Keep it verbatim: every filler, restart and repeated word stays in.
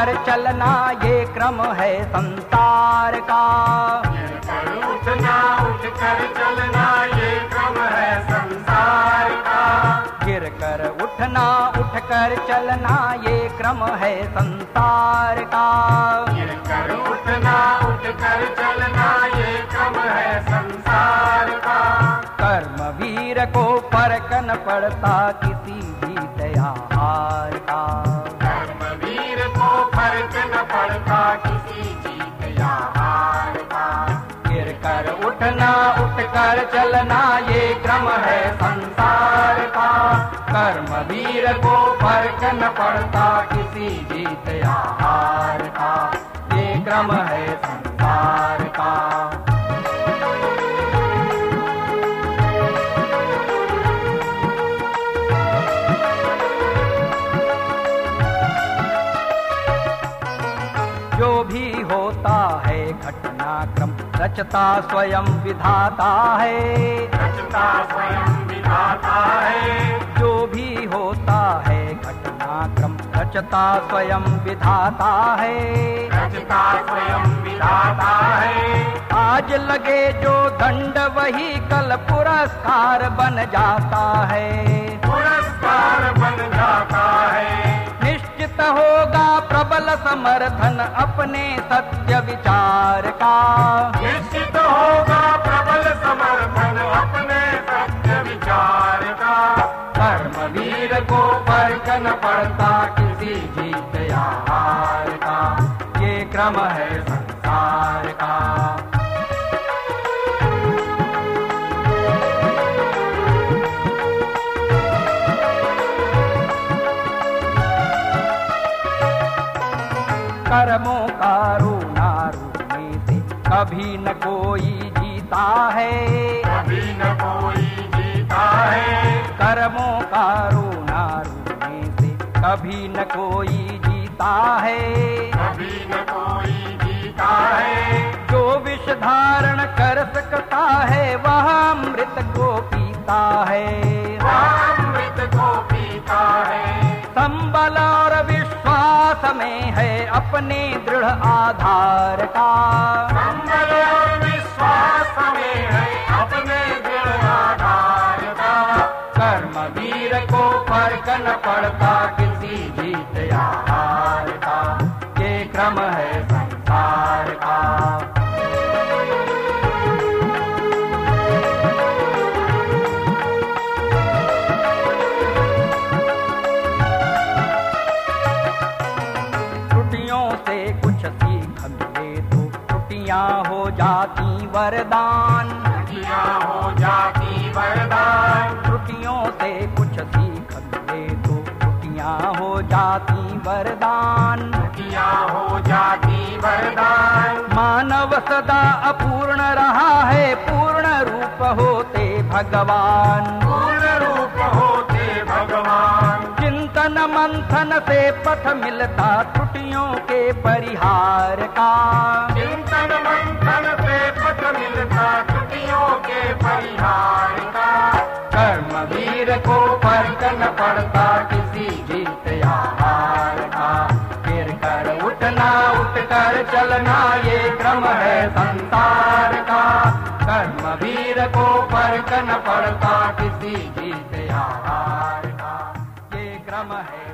कर चलना ये क्रम है संसार का। गिर कर उठना उठ कर चलना ये क्रम है संसार का। गिर कर उठना उठ कर चलना ये क्रम है संसार का। गिर कर उठना उठ कर चलना ये क्रम है संसार का। कर्म वीर को फर्क न पड़ता किसी भी त्योहार का। कर्म वीर को फर्क न पड़ता किसी जीत या हार का। गिर कर उठना उठ कर चलना ये क्रम है संसार का। कर्म वीर को फर्क न पड़ता किसी जीत या हार का। ये क्रम है संसार का। जो भी होता है घटनाक्रम रचता स्वयं विधाता है। रचता स्वयं विधाता है। जो भी होता है घटनाक्रम रचता स्वयं विधाता है। रचता स्वयं विधाता है। आज लगे जो दंड वही कल पुरस्कार बन जाता है। पुरस्कार बन जाता है। निश्चित होगा प्रबल समर्थन अपने सत्य विचार का। निश्चित होगा प्रबल समर्थन अपने सत्य विचार का। कर्म वीर को फर्क न पड़ता किसी जीत या हार का। ये क्रम है संसार का। कर्मों का रोना रोने से कभी न कोई जीता है। कभी न कोई जीता है। कर्मों का रोना रोने से कभी न कोई जीता है। कभी न कोई जीता है। जो विष धारण कर सकता है वह अमृत को पीता है। वह अमृत को पीता है। संबल और विश्वास में है अपने दृढ़ आधार का। संबल और विश्वास में है अपने दृढ़ आधार का। कर्म वीर को फर्क न पड़ता किसी जीत या हार का। ये क्रम है संसार का। त्रुटियों से कुछ सीख मिले तो त्रुटियां हो जाती वरदान। त्रुटियां हो जाती वरदान। त्रुटियों से कुछ सीख मिले तो त्रुटियां हो जाती वरदान। त्रुटियां हो जाती वरदान। मानव सदा अपूर्ण रहा है पूर्ण रूप होते भगवान। पूर्ण रूप होते भगवान। चिंतन मंथन से पथ मिलता त्रुटियों के परिहार का। चिंतन मंथन से पथ मिलता त्रुटियों के परिहार का। कर्म वीर को फर्क न पड़ता किसी जीत या हार का। गिर कर उठना उठ कर चलना ये क्रम है संसार का। कर्म वीर को फर्क न पड़ता किसी जीत या हार का। ये क्रम है